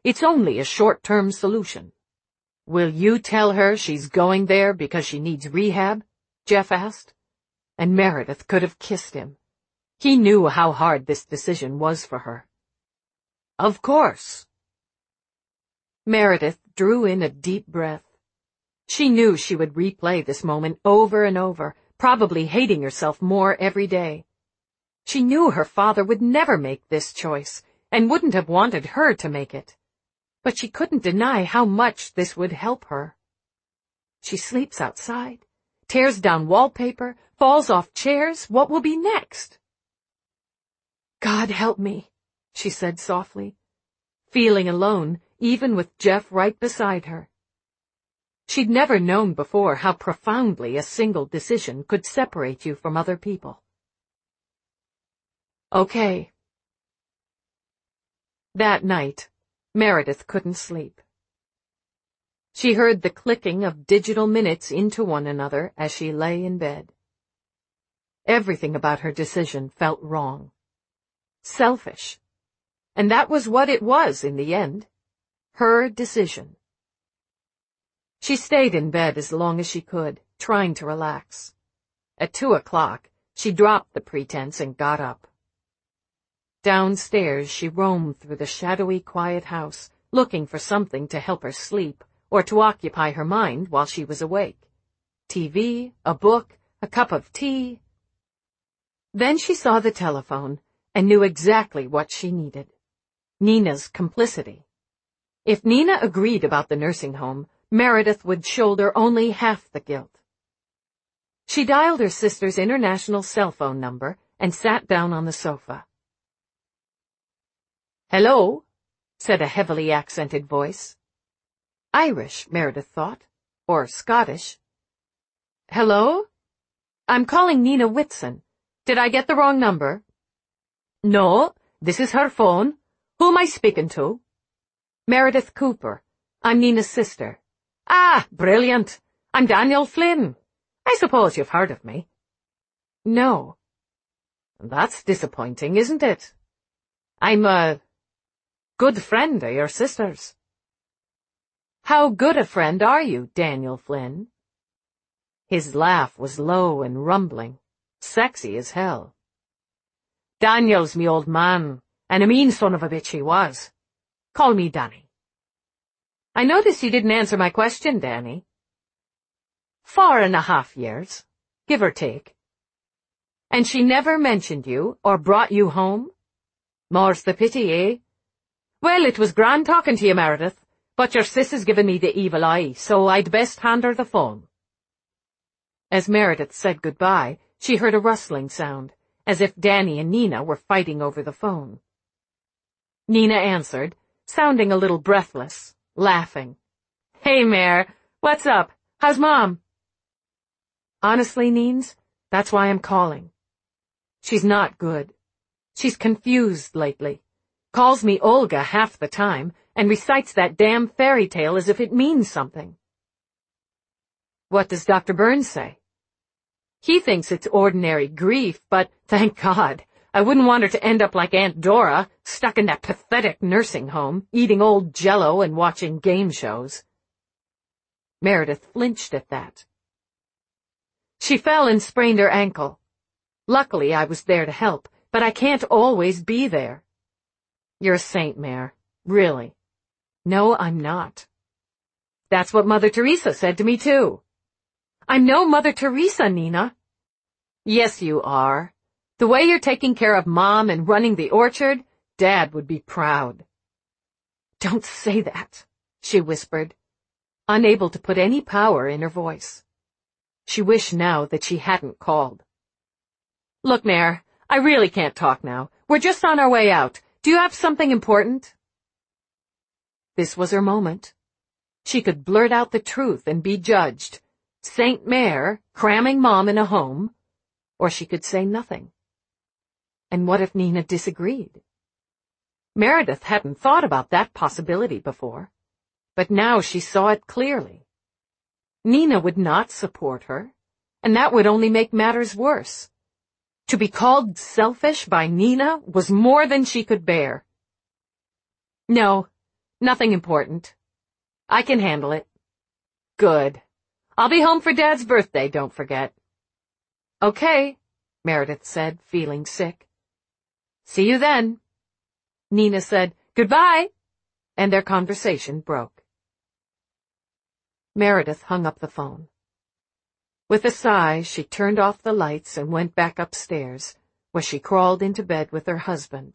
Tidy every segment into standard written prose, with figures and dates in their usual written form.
It's only a short-term solution. Will you tell her she's going there because she needs rehab? Jeff asked. And Meredith could have kissed him. He knew how hard this decision was for her. Of course. Meredith drew in a deep breath. She knew she would replay this moment over and over, probably hating herself more every day. She knew her father would never make this choice, and wouldn't have wanted her to make it. But she couldn't deny how much this would help her. She sleeps outside, tears down wallpaper, falls off chairs. What will be next? God help me, she said softly, feeling alone, even with Jeff right beside her. She'd never known before how profoundly a single decision could separate you from other people. Okay. That night, Meredith couldn't sleep. She heard the clicking of digital minutes into one another as she lay in bed. Everything about her decision felt wrong. Selfish. And that was what it was in the end. Her decision. She stayed in bed as long as she could, trying to relax. At 2:00, she dropped the pretense and got up. Downstairs, she roamed through the shadowy, quiet house, looking for something to help her sleep or to occupy her mind while she was awake. TV, a book, a cup of tea. Then she saw the telephone and knew exactly what she needed. Nina's complicity. If Nina agreed about the nursing home, Meredith would shoulder only half the guilt. She dialed her sister's international cell phone number and sat down on the sofa. Hello, said a heavily accented voice. Irish, Meredith thought, or Scottish. Hello? I'm calling Nina Whitson. Did I get the wrong number? No, this is her phone. Who am I speaking to? Meredith Cooper. I'm Nina's sister. Ah, brilliant. I'm Daniel Flynn. I suppose you've heard of me. No. That's disappointing, isn't it? I'm a good friend of your sister's. How good a friend are you, Daniel Flynn? His laugh was low and rumbling, sexy as hell. Daniel's me old man, and a mean son of a bitch he was. Call me Danny. I notice you didn't answer my question, Danny. 4.5 years, give or take. And she never mentioned you or brought you home? More's the pity, eh? Well, it was grand talking to you, Meredith, but your sis has given me the evil eye, so I'd best hand her the phone. As Meredith said goodbye, she heard a rustling sound, as if Danny and Nina were fighting over the phone. Nina answered, sounding a little breathless, laughing. Hey, Mare, what's up? How's Mom? Honestly, Neens, that's why I'm calling. She's not good. She's confused lately. Calls me Olga half the time and recites that damn fairy tale as if it means something. What does Dr. Burns say? He thinks it's ordinary grief, but thank God, I wouldn't want her to end up like Aunt Dora, stuck in that pathetic nursing home, eating old Jell-O and watching game shows. Meredith flinched at that. She fell and sprained her ankle. Luckily, I was there to help, but I can't always be there. You're a saint, Mare. Really. No, I'm not. That's what Mother Teresa said to me, too. I'm no Mother Teresa, Nina. Yes, you are. The way you're taking care of Mom and running the orchard, Dad would be proud. Don't say that, she whispered, unable to put any power in her voice. She wished now that she hadn't called. Look, Mare, I really can't talk now. We're just on our way out. Do you have something important? This was her moment. She could blurt out the truth and be judged. Saint Mare, cramming Mom in a home. Or she could say nothing. And what if Nina disagreed? Meredith hadn't thought about that possibility before, but now she saw it clearly. Nina would not support her, and that would only make matters worse. To be called selfish by Nina was more than she could bear. No, Nothing important. I can handle it. Good. I'll be home for Dad's birthday, don't forget. Okay, Meredith said, feeling sick. See you then. Nina said, goodbye, and their conversation broke. Meredith hung up the phone. With a sigh, she turned off the lights and went back upstairs, where she crawled into bed with her husband.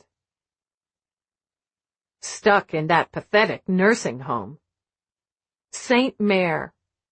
Stuck in that pathetic nursing home. St. Mare.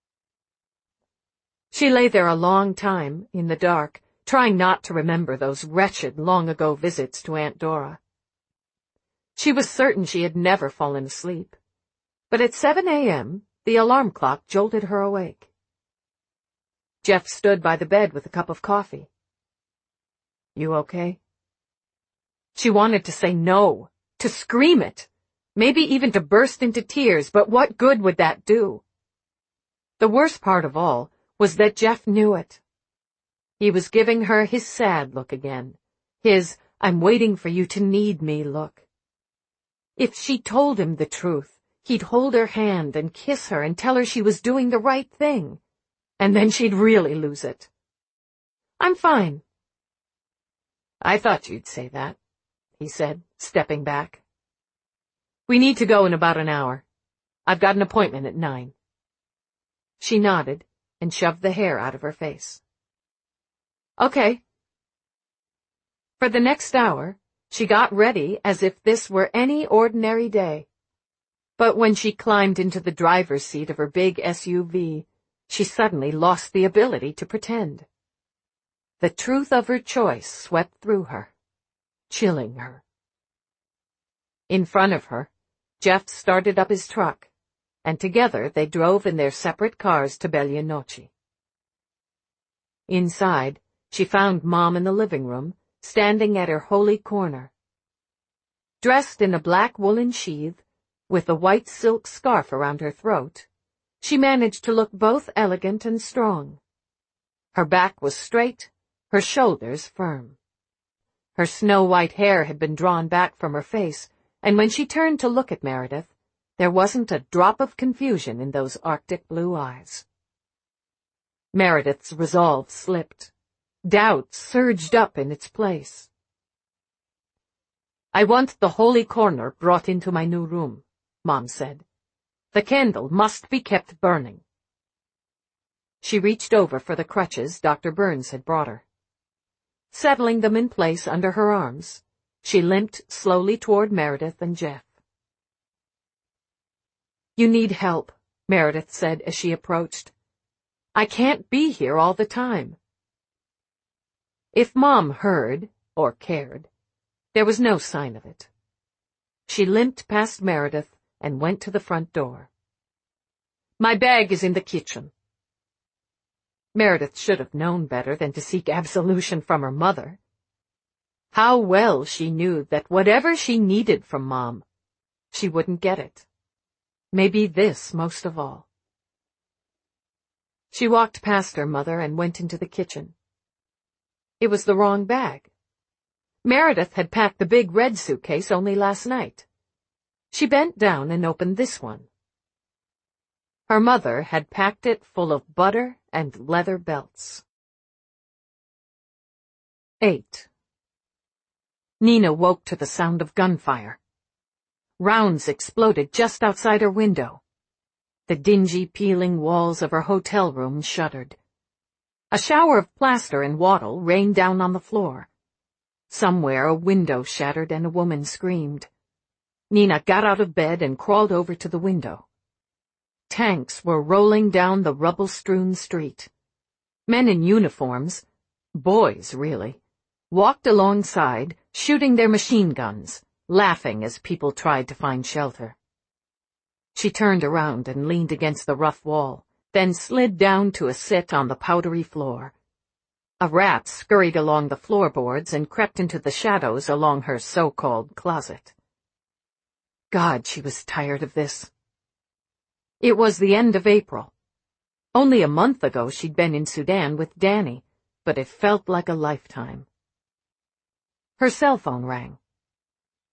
She lay there a long time, in the dark, trying not to remember those wretched long-ago visits to Aunt Dora. She was certain she had never fallen asleep, but at 7 a.m., the alarm clock jolted her awake. Jeff stood by the bed with a cup of coffee. You okay? She wanted to say no, to scream it, maybe even to burst into tears, but what good would that do? The worst part of all was that Jeff knew it. He was giving her his sad look again, his I'm waiting for you to need me look. If she told him the truth, he'd hold her hand and kiss her and tell her she was doing the right thing, and then she'd really lose it. I'm fine. I thought you'd say that, he said, stepping back. We need to go in about an hour. I've got an appointment at 9. She nodded and shoved the hair out of her face. Okay. For the next hour, she got ready as if this were any ordinary day. But when she climbed into the driver's seat of her big SUV, she suddenly lost the ability to pretend. The truth of her choice swept through her, chilling her. In front of her, Jeff started up his truck, and together they drove in their separate cars to Belyanochi. Inside, she found Mom in the living room, standing at her holy corner. Dressed in a black woolen sheath, with a white silk scarf around her throat, she managed to look both elegant and strong. Her back was straight, her shoulders firm. Her snow-white hair had been drawn back from her face, and when she turned to look at Meredith, there wasn't a drop of confusion in those Arctic blue eyes. Meredith's resolve slipped. Doubt surged up in its place. I want the holy corner brought into my new room, Mom said. The candle must be kept burning. She reached over for the crutches Dr. Burns had brought her. Settling them in place under her arms, she limped slowly toward Meredith and Jeff. You need help, Meredith said as she approached. I can't be here all the time. If Mom heard, or cared, there was no sign of it. She limped past Meredith and went to the front door. My bag is in the kitchen. Meredith should have known better than to seek absolution from her mother. How well she knew that whatever she needed from Mom, she wouldn't get it. Maybe this most of all. She walked past her mother and went into the kitchen. It was the wrong bag. Meredith had packed the big red suitcase only last night. She bent down and opened this one. Her mother had packed it full of butter and leather belts. 8. Nina woke to the sound of gunfire. Rounds exploded just outside her window. The dingy, peeling walls of her hotel room shuddered. A shower of plaster and wattle rained down on the floor. Somewhere a window shattered and a woman screamed. Nina got out of bed and crawled over to the window. Tanks were rolling down the rubble-strewn street. Men in uniforms, boys really, walked alongside, shooting their machine guns, laughing as people tried to find shelter. She turned around and leaned against the rough wall, then slid down to a sit on the powdery floor. A rat scurried along the floorboards and crept into the shadows along her so-called closet. God, she was tired of this. It was the end of April. Only a month ago she'd been in Sudan with Danny, but it felt like a lifetime. Her cell phone rang.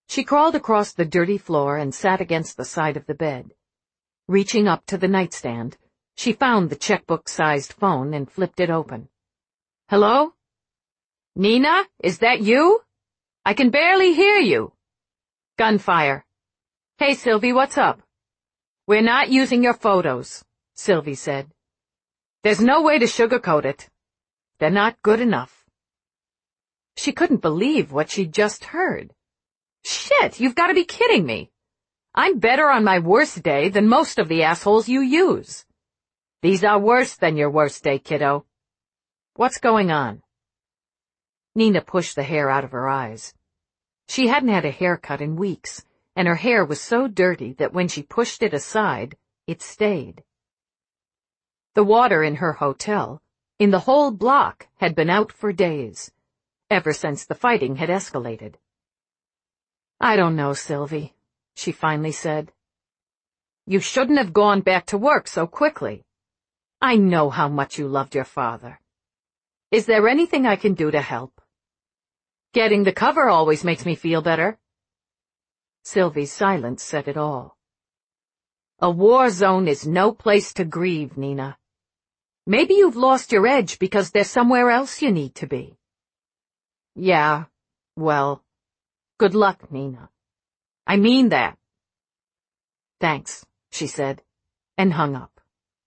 She crawled across the dirty floor and sat against the side of the bed. Reaching up to the nightstand, she found the checkbook-sized phone and flipped it open. "Hello? Nina, is that you? I can barely hear you." Gunfire. "Hey, Sylvie, what's up?" "We're not using your photos," Sylvie said. "There's no way to sugarcoat it. They're not good enough." She couldn't believe what she'd just heard. "Shit, you've got to be kidding me. I'm better on my worst day than most of the assholes you use. These are worse than your worst day, kiddo. What's going on?" Nina pushed the hair out of her eyes. She hadn't had a haircut in weeks, and her hair was so dirty that when she pushed it aside, it stayed. The water in her hotel, in the whole block, had been out for days, ever since the fighting had escalated. "I don't know, Sylvie," she finally said. "You shouldn't have gone back to work so quickly. I know how much you loved your father. Is there anything I can do to help?" "Getting the cover always makes me feel better." Sylvie's silence said it all. "A war zone is no place to grieve, Nina. Maybe you've lost your edge because there's somewhere else you need to be." "Yeah, well, good luck, Nina. I mean that." "Thanks," she said, and hung up.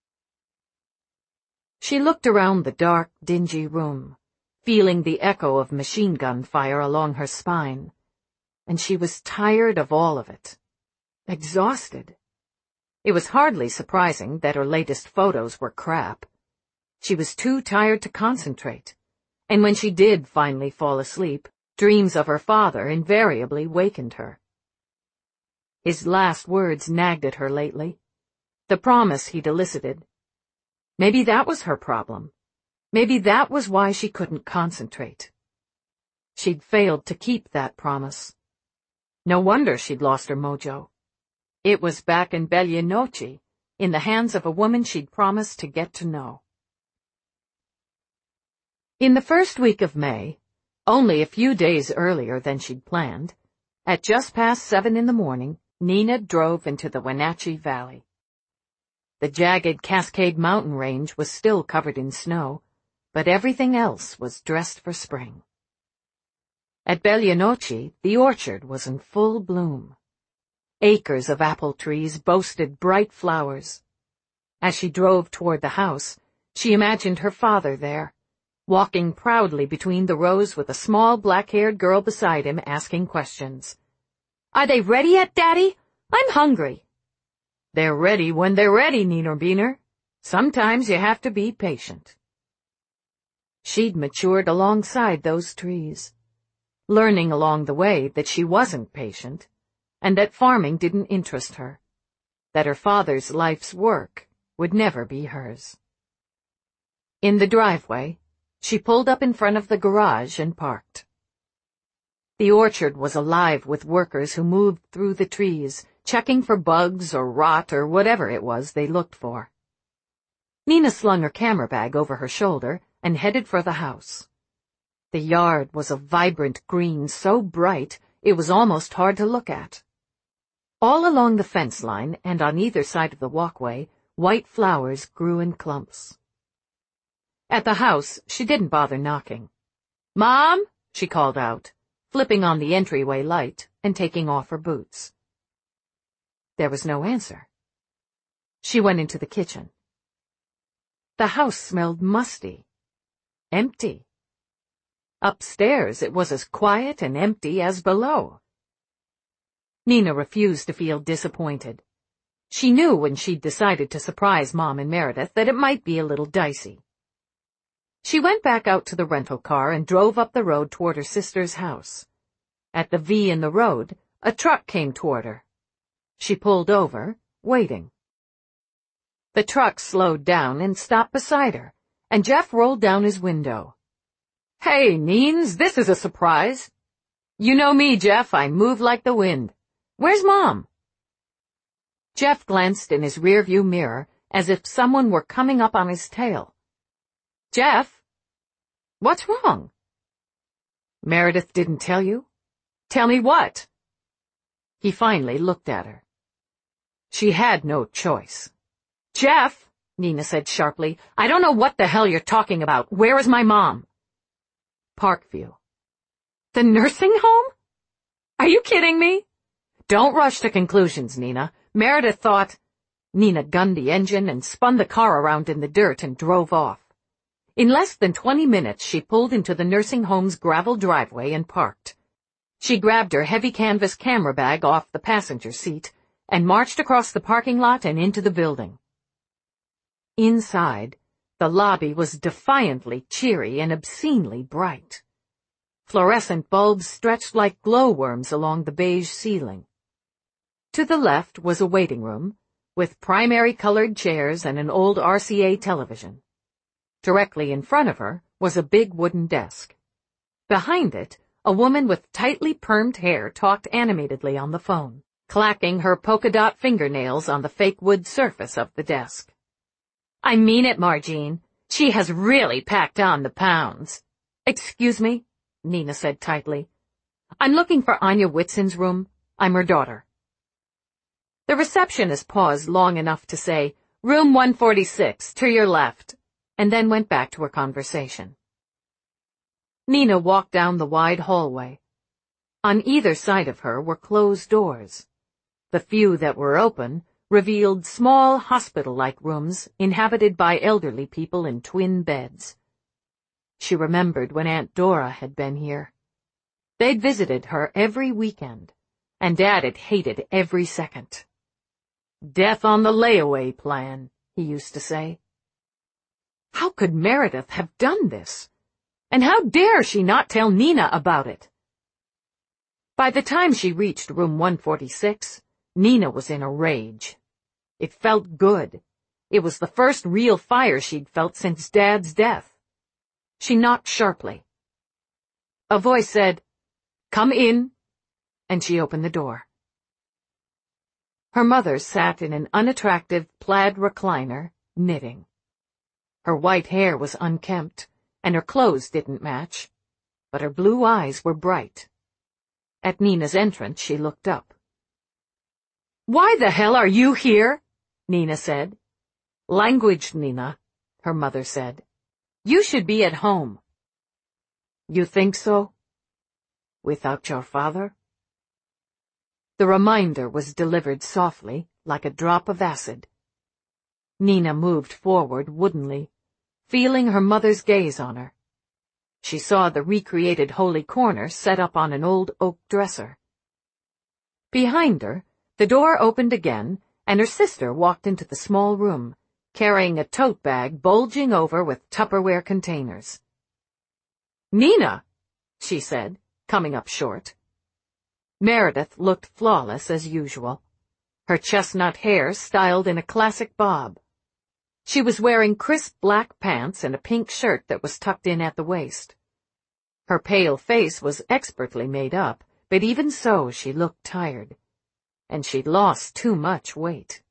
She looked around the dark, dingy room, feeling the echo of machine gun fire along her spine, and she was tired of all of it. Exhausted. It was hardly surprising that her latest photos were crap. She was too tired to concentrate, and when she did finally fall asleep, dreams of her father invariably wakened her. His last words nagged at her lately. The promise he'd elicited. Maybe that was her problem. Maybe that was why she couldn't concentrate. She'd failed to keep that promise. No wonder she'd lost her mojo. It was back in Belyanochi, in the hands of a woman she'd promised to get to know. In the first week of May, only a few days earlier than she'd planned, at just past 7 in the morning, Nina drove into the Wenatchee Valley. The jagged Cascade Mountain range was still covered in snow, but everything else was dressed for spring. At Belyanochi, the orchard was in full bloom. Acres of apple trees boasted bright flowers. As she drove toward the house, she imagined her father there, walking proudly between the rows with a small black-haired girl beside him asking questions. "Are they ready yet, Daddy? I'm hungry." "They're ready when they're ready, Neener Beener. Sometimes you have to be patient." She'd matured alongside those trees, learning along the way that she wasn't patient, and that farming didn't interest her, that her father's life's work would never be hers. In the driveway, she pulled up in front of the garage and parked. The orchard was alive with workers who moved through the trees, checking for bugs or rot or whatever it was they looked for. Nina slung her camera bag over her shoulder and headed for the house. The yard was a vibrant green so bright it was almost hard to look at. All along the fence line and on either side of the walkway, white flowers grew in clumps. At the house, she didn't bother knocking. "Mom," she called out, flipping on the entryway light and taking off her boots. There was no answer. She went into the kitchen. The house smelled musty. Empty. Upstairs, it was as quiet and empty as below. Nina refused to feel disappointed. She knew when she'd decided to surprise Mom and Meredith that it might be a little dicey. She went back out to the rental car and drove up the road toward her sister's house. At the V in the road, a truck came toward her. She pulled over, waiting. The truck slowed down and stopped beside her, and Jeff rolled down his window. "Hey, Neens, this is a surprise. You know me, Jeff, I move like the wind. Where's Mom?" Jeff glanced in his rearview mirror as if someone were coming up on his tail. "Jeff? What's wrong?" "Meredith didn't tell you?" "Tell me what?" He finally looked at her. She had no choice. "Jeff," Nina said sharply, "I don't know what the hell you're talking about. Where is my mom?" "Parkview." "The nursing home? Are you kidding me?" "Don't rush to conclusions, Nina. Meredith thought—" Nina gunned the engine and spun the car around in the dirt and drove off. In less than 20 minutes, she pulled into the nursing home's gravel driveway and parked. She grabbed her heavy canvas camera bag off the passenger seat and marched across the parking lot and into the building. Inside, the lobby was defiantly cheery and obscenely bright. Fluorescent bulbs stretched like glowworms along the beige ceiling. To the left was a waiting room, with primary-colored chairs and an old RCA television. Directly in front of her was a big wooden desk. Behind it, a woman with tightly permed hair talked animatedly on the phone, clacking her polka-dot fingernails on the fake wood surface of the desk. "I mean it, Margene. She has really packed on the pounds." "Excuse me?" Nina said tightly. "I'm looking for Anya Whitson's room. I'm her daughter." The receptionist paused long enough to say, "Room 146, to your left," and then went back to her conversation. Nina walked down the wide hallway. On either side of her were closed doors. The few that were open revealed small hospital-like rooms inhabited by elderly people in twin beds. She remembered when Aunt Dora had been here. They'd visited her every weekend, and Dad had hated every second. "Death on the layaway plan," he used to say. How could Meredith have done this? And how dare she not tell Nina about it? By the time she reached room 146, Nina was in a rage. It felt good. It was the first real fire she'd felt since Dad's death. She knocked sharply. A voice said, "Come in," and she opened the door. Her mother sat in an unattractive plaid recliner, knitting. Her white hair was unkempt, and her clothes didn't match, but her blue eyes were bright. At Nina's entrance, she looked up. "Why the hell are you here?" Nina said. "Language, Nina," her mother said. "You should be at home." "You think so? Without your father?" The reminder was delivered softly, like a drop of acid. Nina moved forward woodenly, feeling her mother's gaze on her. She saw the recreated holy corner set up on an old oak dresser. Behind her, the door opened again, and her sister walked into the small room, carrying a tote bag bulging over with Tupperware containers. "Nina," she said, coming up short. Meredith looked flawless as usual, her chestnut hair styled in a classic bob. She was wearing crisp black pants and a pink shirt that was tucked in at the waist. Her pale face was expertly made up, but even so she looked tired, and she'd lost too much weight.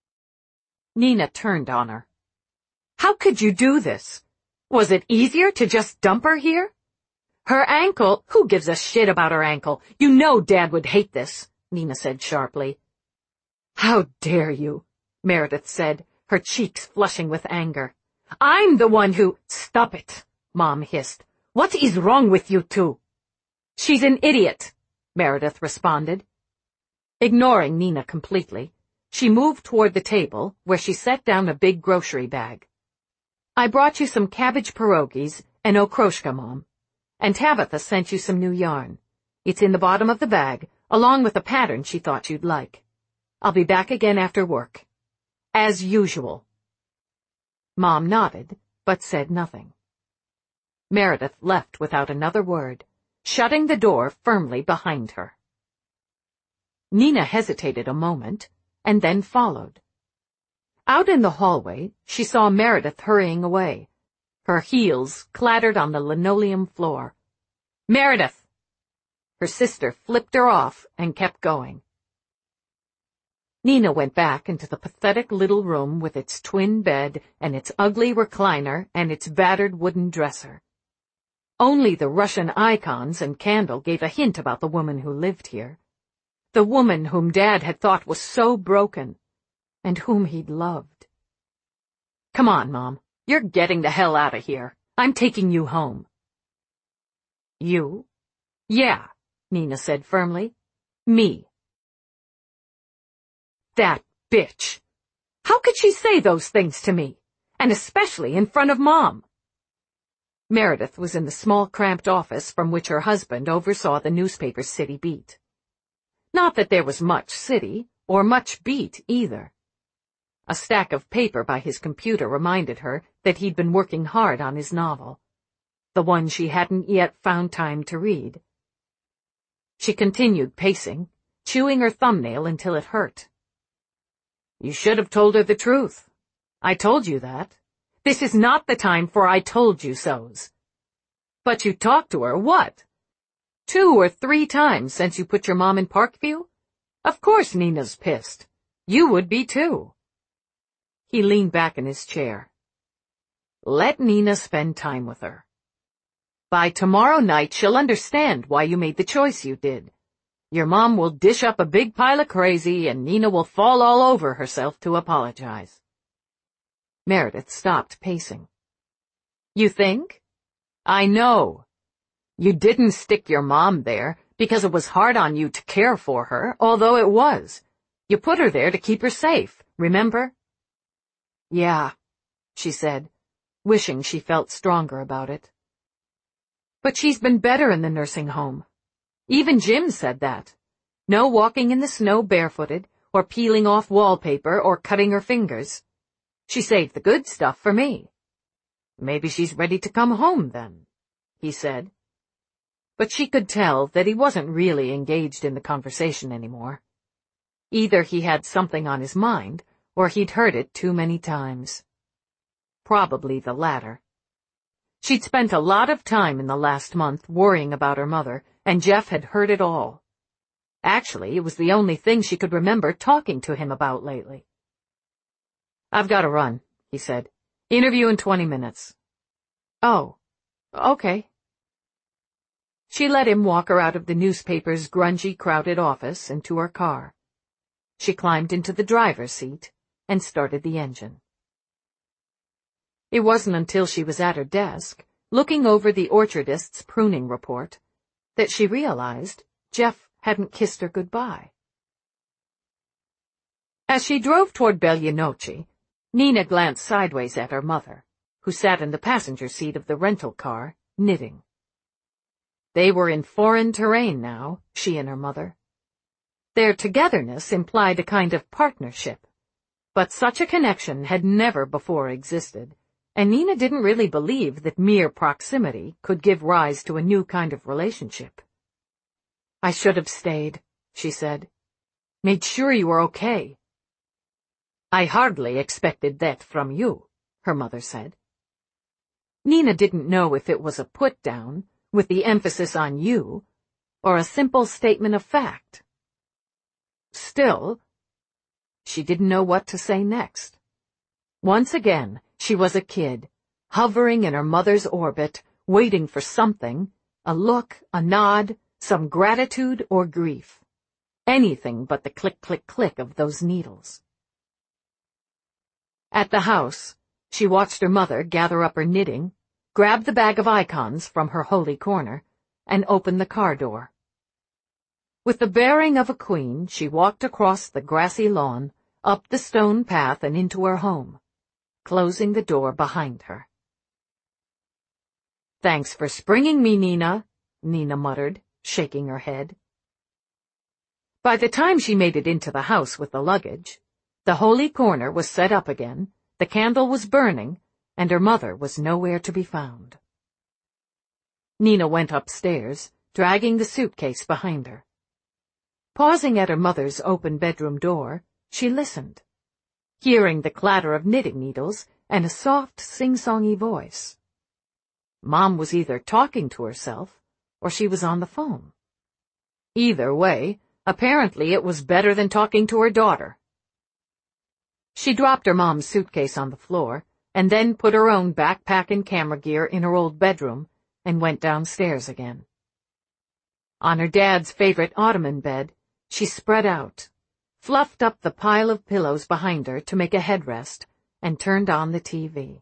Nina turned on her. "How could you do this? Was it easier to just dump her here? Her ankle— Who gives a shit about her ankle? You know Dad would hate this," Nina said sharply. "How dare you," Meredith said, her cheeks flushing with anger. "I'm the one who—" "Stop it," Mom hissed. "What is wrong with you two?" "She's an idiot," Meredith responded. Ignoring Nina completely, she moved toward the table, where she set down a big grocery bag. "I brought you some cabbage pierogies and okroshka, Mom. And Tabitha sent you some new yarn. It's in the bottom of the bag, along with a pattern she thought you'd like. I'll be back again after work. As usual." Mom nodded, but said nothing. Meredith left without another word, shutting the door firmly behind her. Nina hesitated a moment, and then followed. Out in the hallway, she saw Meredith hurrying away. Her heels clattered on the linoleum floor. "Meredith!" Her sister flipped her off and kept going. Nina went back into the pathetic little room with its twin bed and its ugly recliner and its battered wooden dresser. Only the Russian icons and candle gave a hint about the woman who lived here. The woman whom Dad had thought was so broken, and whom he'd loved. Come on, Mom. You're getting the hell out of here. I'm taking you home. You? Yeah, Nina said firmly. Me. That bitch. How could she say those things to me? And especially in front of Mom. Meredith was in the small cramped office from which her husband oversaw the newspaper's city beat. Not that there was much city, or much beat either. A stack of paper by his computer reminded her that he'd been working hard on his novel, the one she hadn't yet found time to read. She continued pacing, chewing her thumbnail until it hurt. You should have told her the truth. I told you that. This is not the time for I told you so's. But you talked to her, what? 2 or 3 times since you put your mom in Parkview? Of course Nina's pissed. You would be too. He leaned back in his chair. Let Nina spend time with her. By tomorrow night she'll understand why you made the choice you did. Your mom will dish up a big pile of crazy and Nina will fall all over herself to apologize. Meredith stopped pacing. You think? I know. You didn't stick your mom there because it was hard on you to care for her, although it was. You put her there to keep her safe, remember? Yeah, she said, wishing she felt stronger about it. But she's been better in the nursing home. Even Jim said that. No walking in the snow barefooted, or peeling off wallpaper, or cutting her fingers. She saved the good stuff for me. Maybe she's ready to come home then, he said. But she could tell that he wasn't really engaged in the conversation anymore. Either he had something on his mind, or he'd heard it too many times. Probably the latter. She'd spent a lot of time in the last month worrying about her mother, and Jeff had heard it all. Actually, it was the only thing she could remember talking to him about lately. I've got to run, he said. Interview in 20 minutes. Oh, okay. She let him walk her out of the newspaper's grungy, crowded office and to her car. She climbed into the driver's seat and started the engine. It wasn't until she was at her desk, looking over the orchardist's pruning report, that she realized Jeff hadn't kissed her goodbye. As she drove toward Belyanoche, Nina glanced sideways at her mother, who sat in the passenger seat of the rental car, knitting. They were in foreign terrain now, she and her mother. Their togetherness implied a kind of partnership, but such a connection had never before existed, and Nina didn't really believe that mere proximity could give rise to a new kind of relationship. I should have stayed, she said. Made sure you were okay. I hardly expected that from you, her mother said. Nina didn't know if it was a put-down, with the emphasis on you, or a simple statement of fact. Still, she didn't know what to say next. Once again, she was a kid, hovering in her mother's orbit, waiting for something, a look, a nod, some gratitude or grief. Anything but the click-click-click of those needles. At the house, she watched her mother gather up her knitting, grab the bag of icons from her holy corner, and open the car door. With the bearing of a queen, she walked across the grassy lawn, up the stone path and into her home, closing the door behind her. Thanks for springing me, Nina, Nina muttered, shaking her head. By the time she made it into the house with the luggage, the holy corner was set up again, the candle was burning, and her mother was nowhere to be found. Nina went upstairs, dragging the suitcase behind her. Pausing at her mother's open bedroom door, she listened, hearing the clatter of knitting needles and a soft, sing-songy voice. Mom was either talking to herself, or she was on the phone. Either way, apparently it was better than talking to her daughter. She dropped her mom's suitcase on the floor, and then put her own backpack and camera gear in her old bedroom, and went downstairs again. On her dad's favorite ottoman bed, She spread out, fluffed up the pile of pillows behind her to make a headrest, and turned on the TV.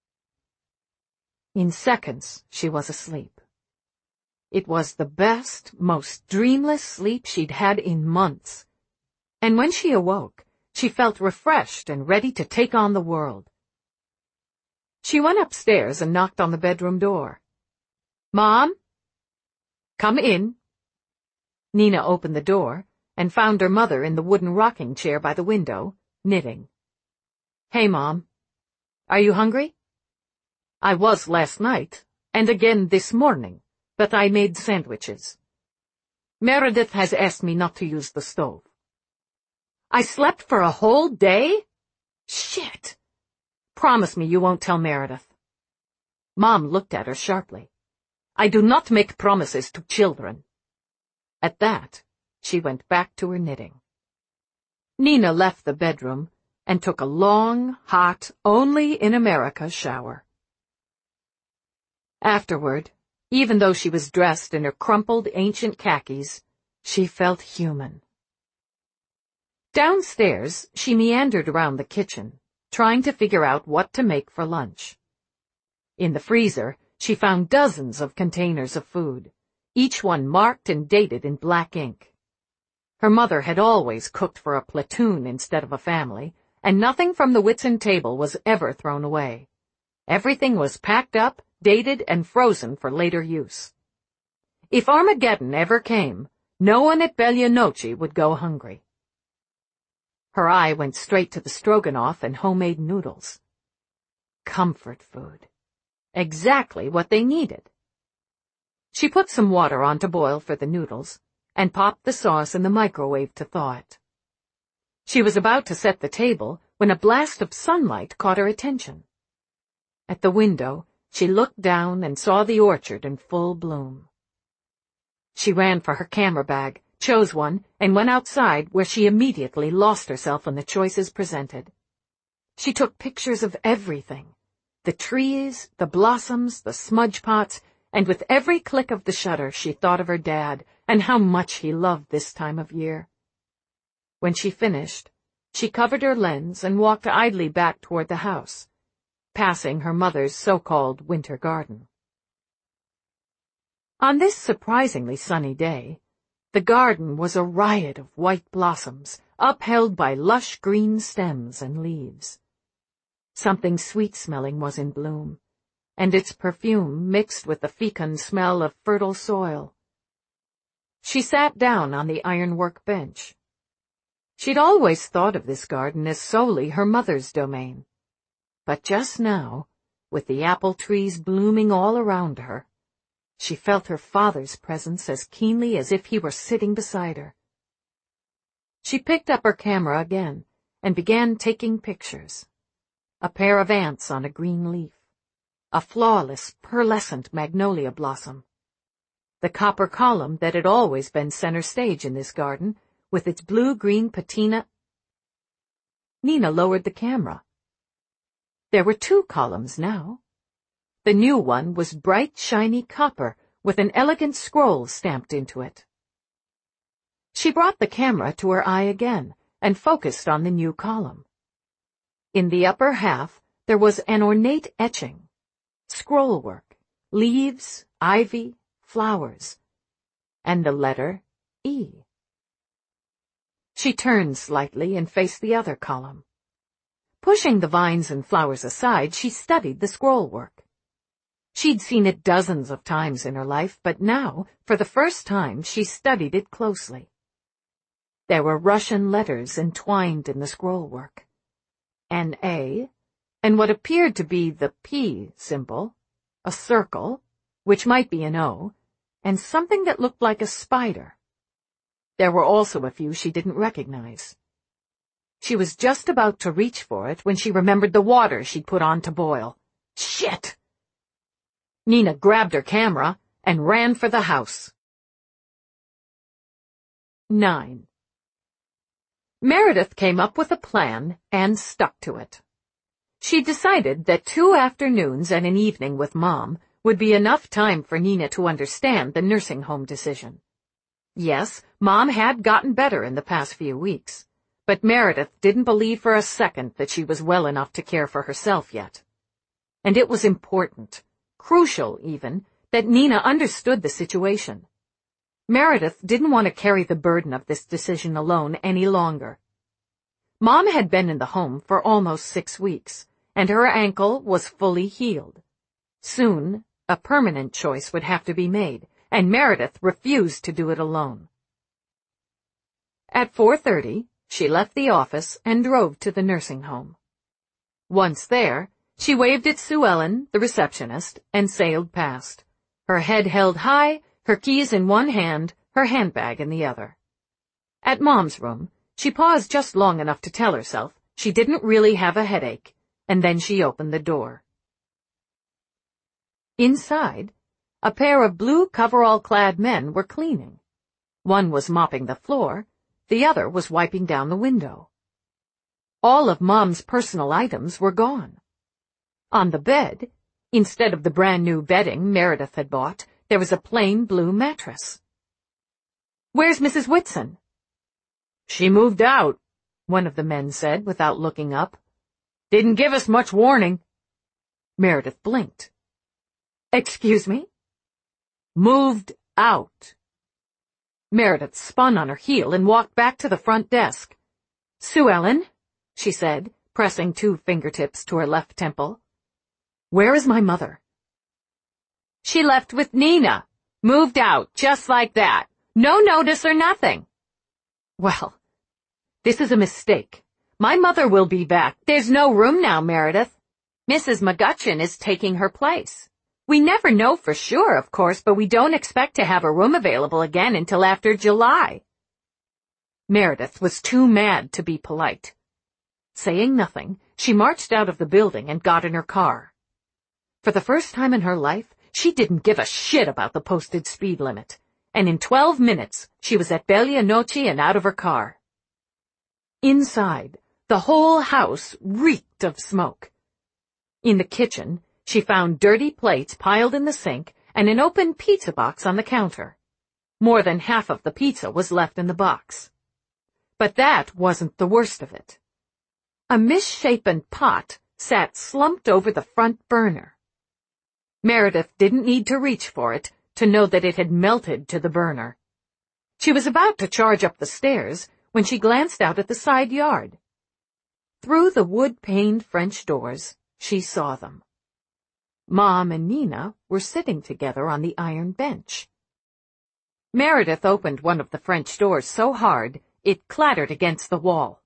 In seconds, she was asleep. It was the best, most dreamless sleep she'd had in months. And when she awoke, she felt refreshed and ready to take on the world. She went upstairs and knocked on the bedroom door. "Mom? Come in." Nina opened the door and found her mother in the wooden rocking chair by the window, knitting. "Hey, Mom. Are you hungry?" "I was last night, and again this morning, but I made sandwiches. Meredith has asked me not to use the stove." "I slept for a whole day? Shit! Promise me you won't tell Meredith." Mom looked at her sharply. "I do not make promises to children." At that, she went back to her knitting. Nina left the bedroom and took a long, hot, only-in-America shower. Afterward, even though she was dressed in her crumpled ancient khakis, she felt human. Downstairs, she meandered around the kitchen, trying to figure out what to make for lunch. In the freezer, she found dozens of containers of food, each one marked and dated in black ink. Her mother had always cooked for a platoon instead of a family, and nothing from the Whitson table was ever thrown away. Everything was packed up, dated, and frozen for later use. If Armageddon ever came, no one at Belyanochi would go hungry. Her eye went straight to the stroganoff and homemade noodles. Comfort food. Exactly what they needed. She put some water on to boil for the noodles, and popped the sauce in the microwave to thaw it. She was about to set the table when a blast of sunlight caught her attention. At the window, she looked down and saw the orchard in full bloom. She ran for her camera bag, chose one, and went outside, where she immediately lost herself in the choices presented. She took pictures of everything: the trees, the blossoms, the smudge pots, and with every click of the shutter she thought of her dad and how much he loved this time of year. When she finished, she covered her lens and walked idly back toward the house, passing her mother's so-called winter garden. On this surprisingly sunny day, the garden was a riot of white blossoms, upheld by lush green stems and leaves. Something sweet-smelling was in bloom, and its perfume mixed with the fecund smell of fertile soil. She sat down on the ironwork bench. She'd always thought of this garden as solely her mother's domain. But just now, with the apple trees blooming all around her, she felt her father's presence as keenly as if he were sitting beside her. She picked up her camera again and began taking pictures. A pair of ants on a green leaf, a flawless, pearlescent magnolia blossom, the copper column that had always been center stage in this garden, with its blue-green patina. Nina lowered the camera. There were two columns now. The new one was bright, shiny copper with an elegant scroll stamped into it. She brought the camera to her eye again and focused on the new column. In the upper half, there was an ornate etching, scrollwork, leaves, ivy, flowers, and the letter E. She turned slightly and faced the other column. Pushing the vines and flowers aside, she studied the scrollwork. She'd seen it dozens of times in her life, but now, for the first time, she studied it closely. There were Russian letters entwined in the scrollwork. An A, and what appeared to be the P symbol, a circle, which might be an O, and something that looked like a spider. There were also a few she didn't recognize. She was just about to reach for it when she remembered the water she'd put on to boil. Shit! Nina grabbed her camera and ran for the house. 9. Meredith came up with a plan and stuck to it. She decided that 2 afternoons and an evening with Mom would be enough time for Nina to understand the nursing home decision. Yes, Mom had gotten better in the past few weeks, but Meredith didn't believe for a second that she was well enough to care for herself yet. And it was important, crucial even, that Nina understood the situation. Meredith didn't want to carry the burden of this decision alone any longer. Mom had been in the home for almost 6 weeks, and her ankle was fully healed. Soon, a permanent choice would have to be made, and Meredith refused to do it alone. At 4:30, she left the office and drove to the nursing home. Once there, she waved at Sue Ellen, the receptionist, and sailed past, her head held high, her keys in one hand, her handbag in the other. At Mom's room, she paused just long enough to tell herself she didn't really have a headache, and then she opened the door. Inside, a pair of blue coverall-clad men were cleaning. One was mopping the floor, the other was wiping down the window. All of Mom's personal items were gone. On the bed, instead of the brand-new bedding Meredith had bought, there was a plain blue mattress. "Where's Mrs. Whitson?" "She moved out," one of the men said without looking up. "Didn't give us much warning." Meredith blinked. "Excuse me?" "Moved out." Meredith spun on her heel and walked back to the front desk. "Sue Ellen," she said, pressing 2 fingertips to her left temple. "Where is my mother?" "She left with Nina. Moved out, just like that. No notice or nothing." "Well, this is a mistake. My mother will be back." "There's no room now, Meredith. Mrs. McGutcheon is taking her place. We never know for sure, of course, but we don't expect to have a room available again until after July." Meredith was too mad to be polite. Saying nothing, she marched out of the building and got in her car. For the first time in her life, she didn't give a shit about the posted speed limit, and in 12 minutes, she was at Bella Noce and out of her car. Inside, the whole house reeked of smoke. In the kitchen, she found dirty plates piled in the sink and an open pizza box on the counter. More than half of the pizza was left in the box. But that wasn't the worst of it. A misshapen pot sat slumped over the front burner. Meredith didn't need to reach for it to know that it had melted to the burner. She was about to charge up the stairs when she glanced out at the side yard. Through the wood-paned French doors, she saw them. Mom and Nina were sitting together on the iron bench. Meredith opened one of the French doors so hard it clattered against the wall.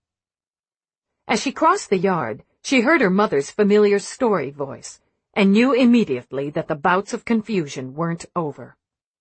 As she crossed the yard, she heard her mother's familiar story voice, and knew immediately that the bouts of confusion weren't over.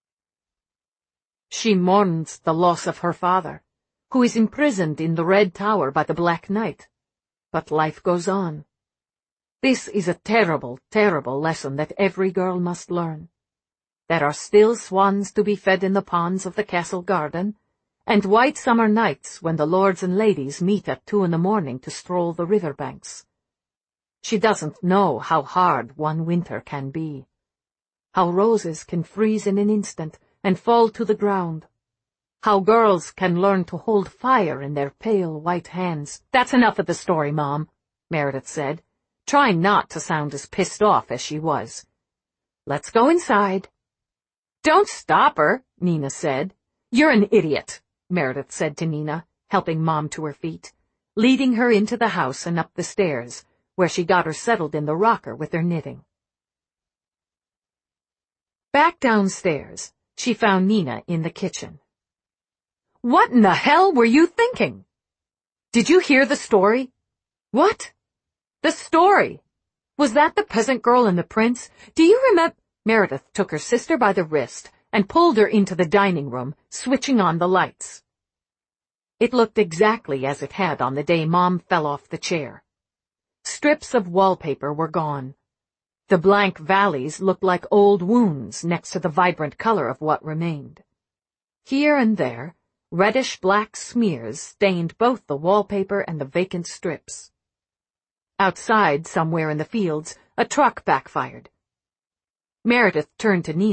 "She mourns the loss of her father, who is imprisoned in the Red Tower by the Black Knight. But life goes on. This is a terrible, terrible lesson that every girl must learn. There are still swans to be fed in the ponds of the castle garden, and white summer nights when the lords and ladies meet at 2 a.m. to stroll the river banks. She doesn't know how hard one winter can be, how roses can freeze in an instant and fall to the ground, how girls can learn to hold fire in their pale white hands." "That's enough of the story, Mom," Meredith said, trying not to sound as pissed off as she was. "Let's go inside." "Don't stop her," Nina said. "You're an idiot," Meredith said to Nina, helping Mom to her feet, leading her into the house and up the stairs, where she got her settled in the rocker with her knitting. Back downstairs, she found Nina in the kitchen. "What in the hell were you thinking? Did you hear the story?" "What?" "The story. Was that the peasant girl and the prince? Do you remember?" Meredith took her sister by the wrist and pulled her into the dining room, switching on the lights. It looked exactly as it had on the day Mom fell off the chair. Strips of wallpaper were gone. The blank valleys looked like old wounds next to the vibrant color of what remained. Here and there, reddish-black smears stained both the wallpaper and the vacant strips. Outside, somewhere in the fields, a truck backfired. Meredith turned to Nina,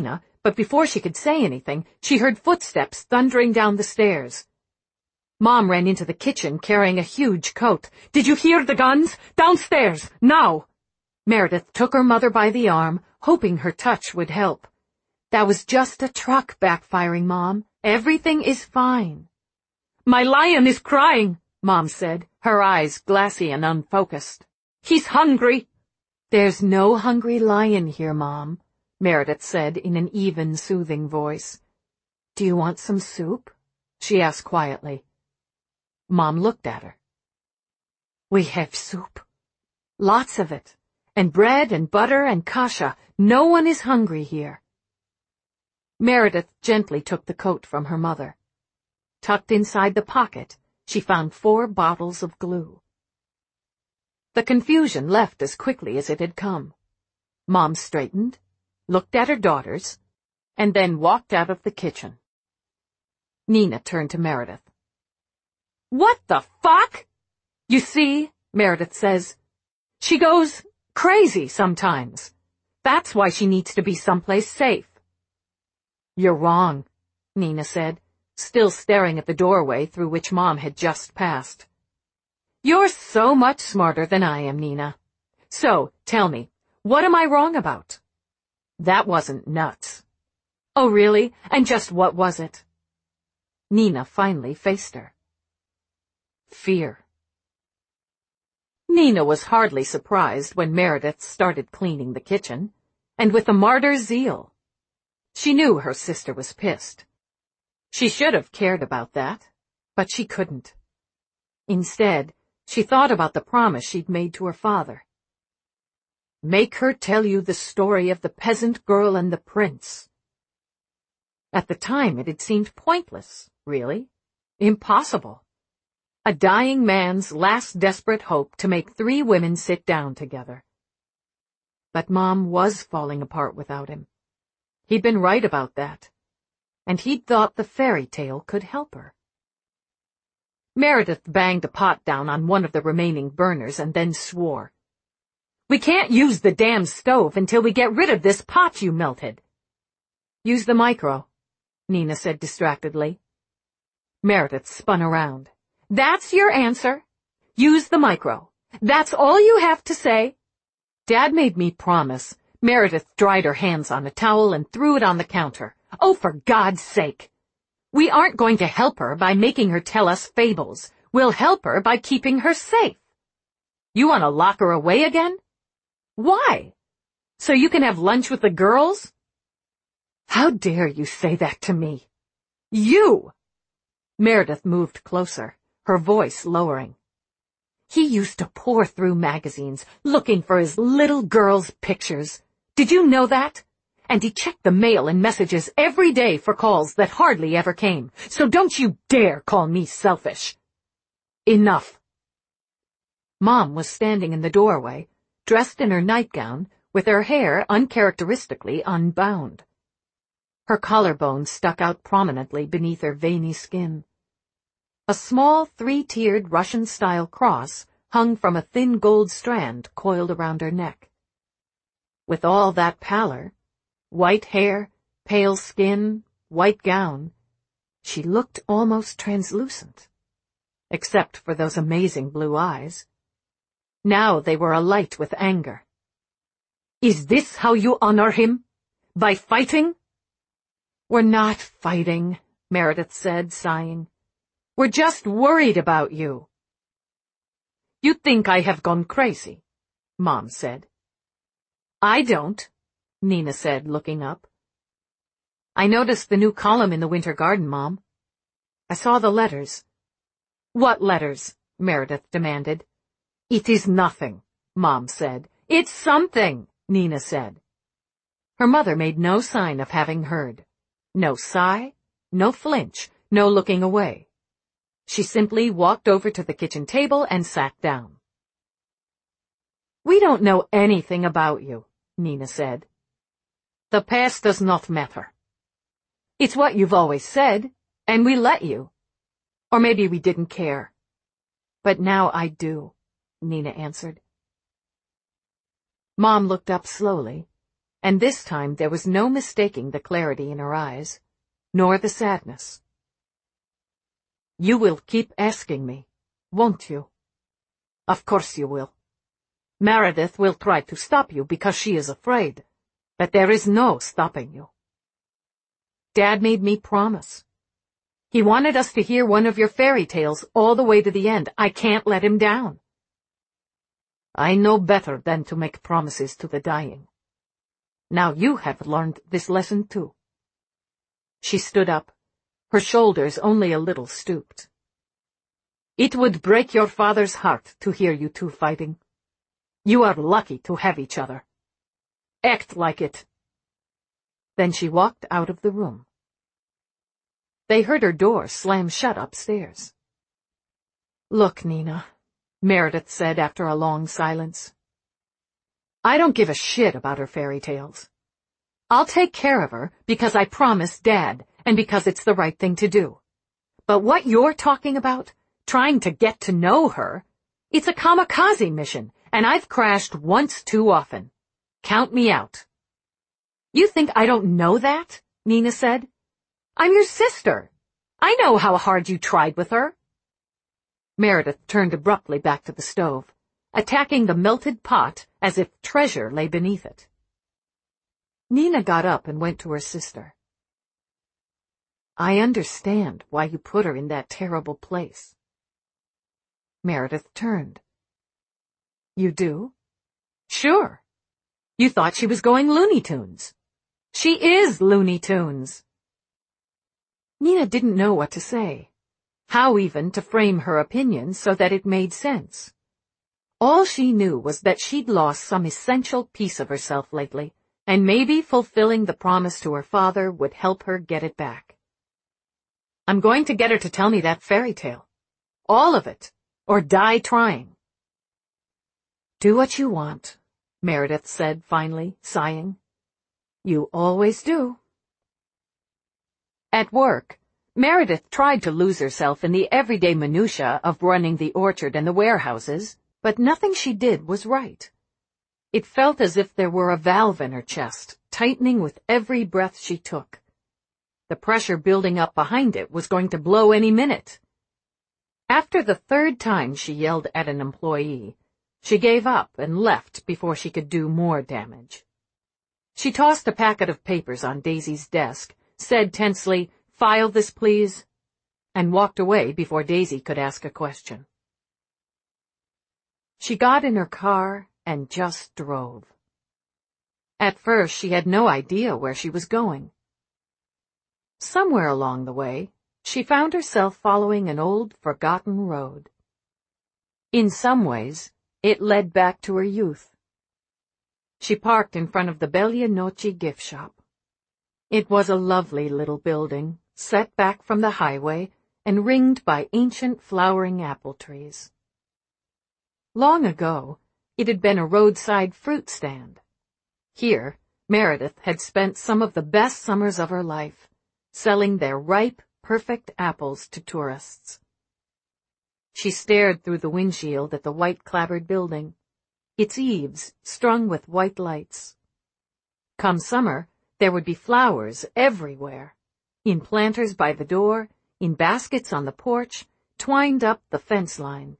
But before she could say anything, she heard footsteps thundering down the stairs. Mom ran into the kitchen carrying a huge coat. "Did you hear the guns? Downstairs, now!" Meredith took her mother by the arm, hoping her touch would help. "That was just a truck backfiring, Mom. Everything is fine." "My lion is crying," Mom said, her eyes glassy and unfocused. "He's hungry." "There's no hungry lion here, Mom," Meredith said in an even, soothing voice. "Do you want some soup?" she asked quietly. Mom looked at her. "We have soup. Lots of it. And bread and butter and kasha. No one is hungry here." Meredith gently took the coat from her mother. Tucked inside the pocket, she found 4 bottles of glue. The confusion left as quickly as it had come. Mom straightened, looked at her daughters, and then walked out of the kitchen. Nina turned to Meredith. "What the fuck?" "You see," Meredith says, "she goes crazy sometimes. That's why she needs to be someplace safe." "You're wrong," Nina said, still staring at the doorway through which Mom had just passed. "You're so much smarter than I am, Nina. So, tell me, what am I wrong about?" "That wasn't nuts." "Oh, really? And just what was it?" Nina finally faced her. Fear. Nina was hardly surprised when Meredith started cleaning the kitchen, and with a martyr's zeal. She knew her sister was pissed. She should have cared about that, but she couldn't. Instead, she thought about the promise she'd made to her father. Make her tell you the story of the peasant girl and the prince. At the time, it had seemed pointless, really. Impossible. A dying man's last desperate hope to make 3 women sit down together. But Mom was falling apart without him. He'd been right about that, and he'd thought the fairy tale could help her. Meredith banged a pot down on one of the remaining burners and then swore. "We can't use the damn stove until we get rid of this pot you melted." "Use the micro," Nina said distractedly. Meredith spun around. "That's your answer? Use the micro. That's all you have to say?" "Dad made me promise." Meredith dried her hands on a towel and threw it on the counter. "Oh, for God's sake. We aren't going to help her by making her tell us fables. We'll help her by keeping her safe. You want to lock her away again? Why? So you can have lunch with the girls?" "How dare you say that to me?" "You!" Meredith moved closer, her voice lowering. "He used to pore through magazines, looking for his little girl's pictures. Did you know that? And he checked the mail and messages every day for calls that hardly ever came. So don't you dare call me selfish." "Enough." Mom was standing in the doorway, dressed in her nightgown, with her hair uncharacteristically unbound. Her collarbone stuck out prominently beneath her veiny skin. A small 3-tiered Russian-style cross hung from a thin gold strand coiled around her neck. With all that pallor, white hair, pale skin, white gown, she looked almost translucent, except for those amazing blue eyes. Now they were alight with anger. "Is this how you honor him? By fighting?" "We're not fighting," Meredith said, sighing. "We're just worried about you." "You think I have gone crazy," Mom said. "I don't," Nina said, looking up. "I noticed the new column in the Winter Garden, Mom. I saw the letters." "What letters?" Meredith demanded. "It is nothing," Mom said. "It's something," Nina said. Her mother made no sign of having heard. No sigh, no flinch, no looking away. She simply walked over to the kitchen table and sat down. "We don't know anything about you," Nina said. "The past does not matter. It's what you've always said, and we let you. Or maybe we didn't care. But now I do," Nina answered. Mom looked up slowly, and this time there was no mistaking the clarity in her eyes, nor the sadness. "You will keep asking me, won't you?" "Of course you will. Meredith will try to stop you because she is afraid, but there is no stopping you. Dad made me promise. He wanted us to hear one of your fairy tales all the way to the end. I can't let him down. I know better than to make promises to the dying. Now you have learned this lesson too." She stood up, her shoulders only a little stooped. "It would break your father's heart to hear you two fighting. You are lucky to have each other. Act like it." Then she walked out of the room. They heard her door slam shut upstairs. "Look, Nina," Meredith said after a long silence. "I don't give a shit about her fairy tales. I'll take care of her because I promised Dad and because it's the right thing to do. But what you're talking about, trying to get to know her, it's a kamikaze mission, and I've crashed once too often. Count me out." "You think I don't know that?" Nina said. "I'm your sister. I know how hard you tried with her." Meredith turned abruptly back to the stove, attacking the melted pot as if treasure lay beneath it. Nina got up and went to her sister. "I understand why you put her in that terrible place." Meredith turned. "You do?" "Sure. You thought she was going Looney Tunes. She is Looney Tunes." Nina didn't know what to say, how even to frame her opinion so that it made sense. All she knew was that she'd lost some essential piece of herself lately, and maybe fulfilling the promise to her father would help her get it back. "I'm going to get her to tell me that fairy tale. All of it, or die trying." "Do what you want," Meredith said finally, sighing. "You always do." At work, Meredith tried to lose herself in the everyday minutiae of running the orchard and the warehouses, but nothing she did was right. It felt as if there were a valve in her chest, tightening with every breath she took. The pressure building up behind it was going to blow any minute. After the third time she yelled at an employee, she gave up and left before she could do more damage. She tossed a packet of papers on Daisy's desk, said tensely, "File this, please," and walked away before Daisy could ask a question. She got in her car and just drove. At first, she had no idea where she was going. Somewhere along the way, she found herself following an old, forgotten road. In some ways, it led back to her youth. She parked in front of the Bella Noche gift shop. It was a lovely little building, set back from the highway and ringed by ancient flowering apple trees. Long ago, it had been a roadside fruit stand. Here, Meredith had spent some of the best summers of her life, selling their ripe, perfect apples to tourists. She stared through the windshield at the white-clapboard building, its eaves strung with white lights. Come summer, there would be flowers everywhere, in planters by the door, in baskets on the porch, twined up the fence line.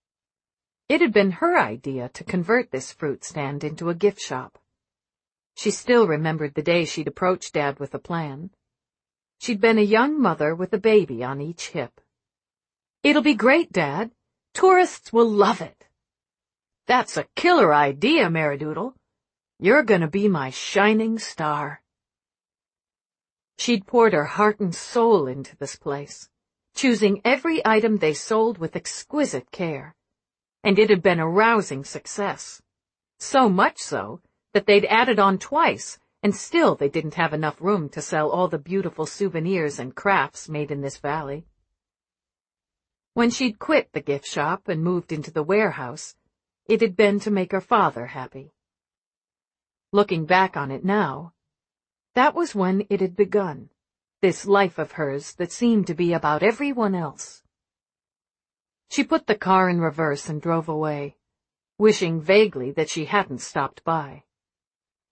It had been her idea to convert this fruit stand into a gift shop. She still remembered the day she'd approached Dad with a plan. She'd been a young mother with a baby on each hip. "It'll be great, Dad. Tourists will love it." "That's a killer idea, Meridoodle. You're gonna be my shining star." She'd poured her heart and soul into this place, choosing every item they sold with exquisite care, and it had been a rousing success. So much so that they'd added on twice, and still they didn't have enough room to sell all the beautiful souvenirs and crafts made in this valley. When she'd quit the gift shop and moved into the warehouse, it had been to make her father happy. Looking back on it now, that was when it had begun, this life of hers that seemed to be about everyone else. She put the car in reverse and drove away, wishing vaguely that she hadn't stopped by.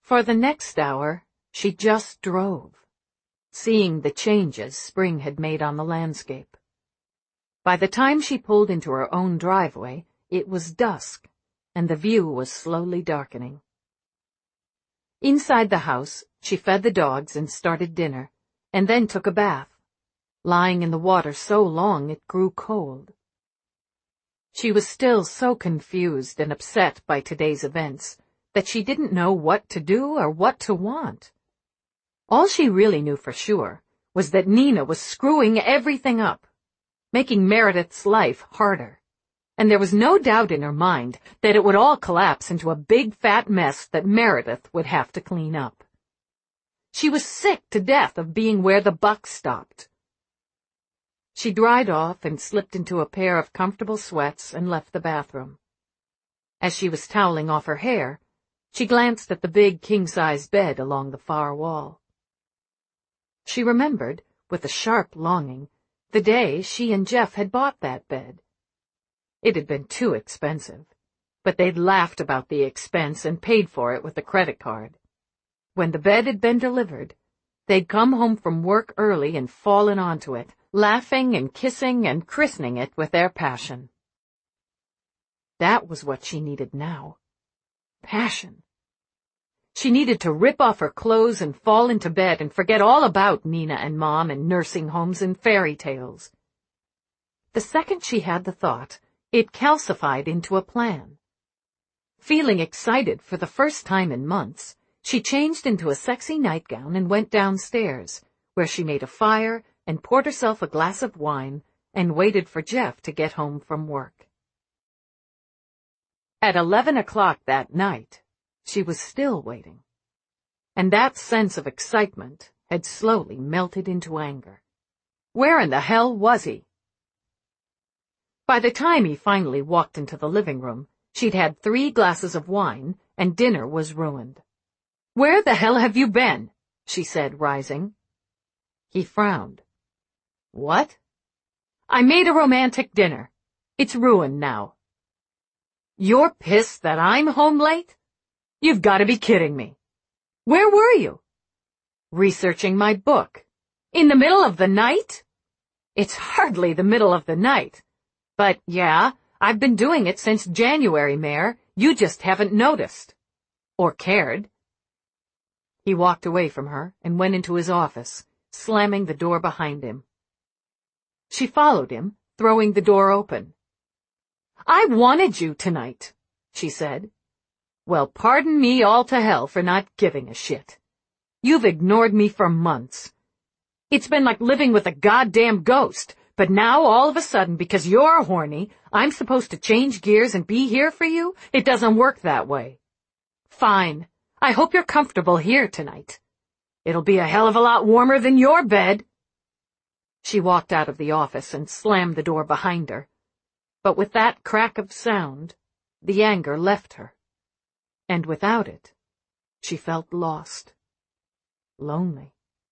For the next hour, she just drove, seeing the changes spring had made on the landscape. By the time she pulled into her own driveway, it was dusk, and the view was slowly darkening. Inside the house, she fed the dogs and started dinner, and then took a bath, lying in the water so long it grew cold. She was still so confused and upset by today's events that she didn't know what to do or what to want. All she really knew for sure was that Nina was screwing everything up, making Meredith's life harder, and there was no doubt in her mind that it would all collapse into a big fat mess that Meredith would have to clean up. She was sick to death of being where the buck stopped. She dried off and slipped into a pair of comfortable sweats and left the bathroom. As she was toweling off her hair, she glanced at the big king-size bed along the far wall. She remembered, with a sharp longing, the day she and Jeff had bought that bed. It had been too expensive, but they'd laughed about the expense and paid for it with a credit card. When the bed had been delivered, they'd come home from work early and fallen onto it, laughing and kissing and christening it with their passion. That was what she needed now. Passion. She needed to rip off her clothes and fall into bed and forget all about Nina and Mom and nursing homes and fairy tales. The second she had the thought, it calcified into a plan. Feeling excited for the first time in months, she changed into a sexy nightgown and went downstairs, where she made a fire and poured herself a glass of wine and waited for Jeff to get home from work. At 11 o'clock that night, she was still waiting, and that sense of excitement had slowly melted into anger. Where in the hell was he? By the time he finally walked into the living room, she'd had 3 glasses of wine, and dinner was ruined. "Where the hell have you been?" she said, rising. He frowned. "What?" "I made a romantic dinner. It's ruined now." "You're pissed that I'm home late? You've got to be kidding me. Where were you?" "Researching my book. In the middle of the night?" "It's hardly the middle of the night. But, yeah, I've been doing it since January, Mare. You just haven't noticed. Or cared." He walked away from her and went into his office, slamming the door behind him. She followed him, throwing the door open. "I wanted you tonight," she said. "Well, pardon me all to hell for not giving a shit. You've ignored me for months. It's been like living with a goddamn ghost, but now all of a sudden, because you're horny, I'm supposed to change gears and be here for you? It doesn't work that way. Fine. I hope you're comfortable here tonight. It'll be a hell of a lot warmer than your bed." She walked out of the office and slammed the door behind her. But with that crack of sound, the anger left her. And without it, she felt lost. Lonely.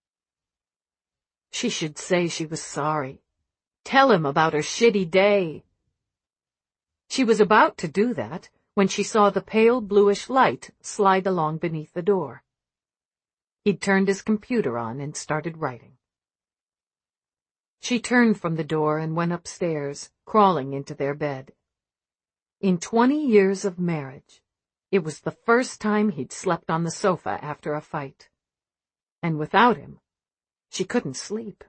She should say she was sorry. Tell him about her shitty day. She was about to do that when she saw the pale bluish light slide along beneath the door. He'd turned his computer on and started writing. She turned from the door and went upstairs, crawling into their bed. In 20 years of marriage, it was the first time he'd slept on the sofa after a fight. And without him, she couldn't sleep.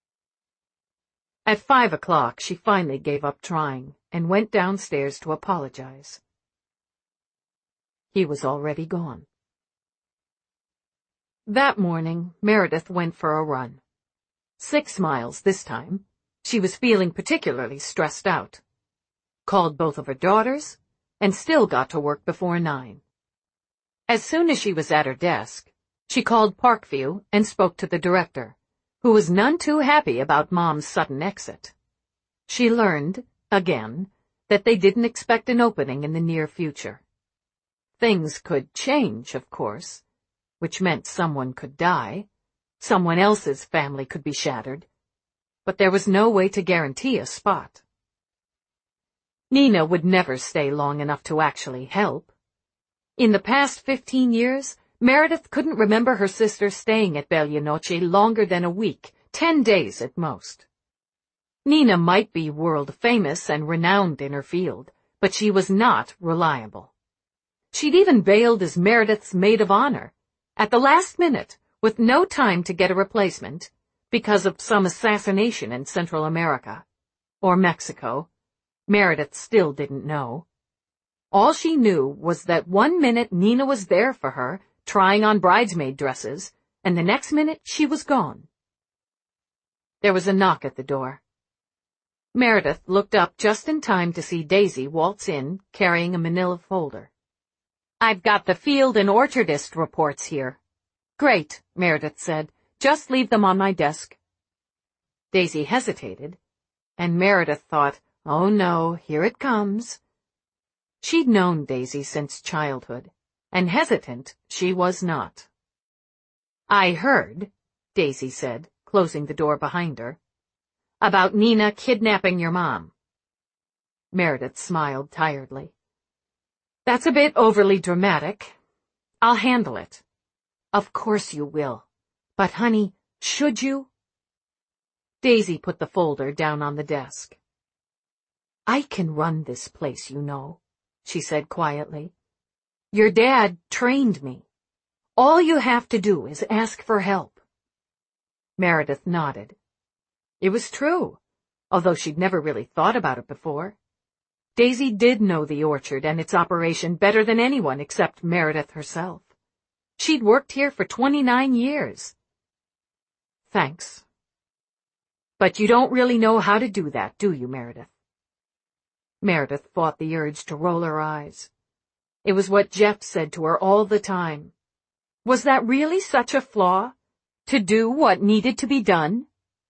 At 5 o'clock, she finally gave up trying and went downstairs to apologize. He was already gone. That morning, Meredith went for a run. 6 miles this time. She was feeling particularly stressed out. Called both of her daughters, and still got to work before 9. As soon as she was at her desk, she called Parkview and spoke to the director, who was none too happy about Mom's sudden exit. She learned, again, that they didn't expect an opening in the near future. Things could change, of course, which meant someone could die, someone else's family could be shattered, but there was no way to guarantee a spot. Nina would never stay long enough to actually help. In the past 15 years, Meredith couldn't remember her sister staying at Bella Noche longer than a week, 10 days at most. Nina might be world-famous and renowned in her field, but she was not reliable. She'd even bailed as Meredith's maid of honor, at the last minute, with no time to get a replacement, because of some assassination in Central America. Or Mexico. Meredith still didn't know. All she knew was that one minute Nina was there for her, trying on bridesmaid dresses, and the next minute she was gone. There was a knock at the door. Meredith looked up just in time to see Daisy waltz in, carrying a manila folder. "I've got the field and orchardist reports here." "Great," Meredith said. "Just leave them on my desk." Daisy hesitated, and Meredith thought, "Oh no, here it comes." She'd known Daisy since childhood, and hesitant she was not. "I heard," Daisy said, closing the door behind her, "about Nina kidnapping your mom." Meredith smiled tiredly. "That's a bit overly dramatic. I'll handle it." "Of course you will. But, honey, should you?" Daisy put the folder down on the desk. "I can run this place, you know," she said quietly. "Your dad trained me. All you have to do is ask for help." Meredith nodded. It was true, although she'd never really thought about it before. Daisy did know the orchard and its operation better than anyone except Meredith herself. She'd worked here for 29 years. "Thanks. But you don't really know how to do that, do you, Meredith?" Meredith fought the urge to roll her eyes. It was what Jeff said to her all the time. Was that really such a flaw? To do what needed to be done?